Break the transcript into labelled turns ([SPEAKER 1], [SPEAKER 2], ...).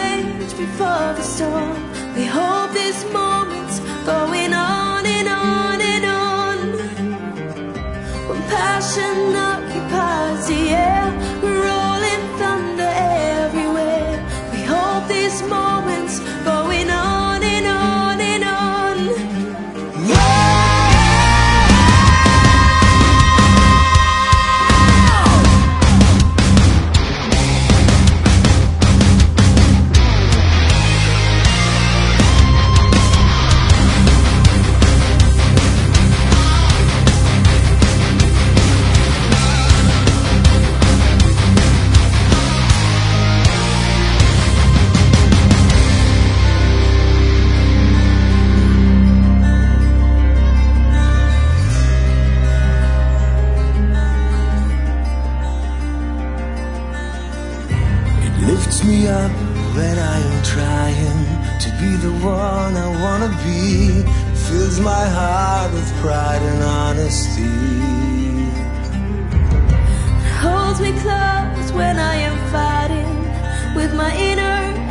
[SPEAKER 1] rage before the storm. We hope this moment's going on and on and on. When passion occupies the air, rolling thunder everywhere. We hope this moment's going on and on and on.
[SPEAKER 2] Lifts me up when I am trying to be the one I wanna be. Fills my heart with pride and honesty.
[SPEAKER 1] Holds me close when I am fighting with my inner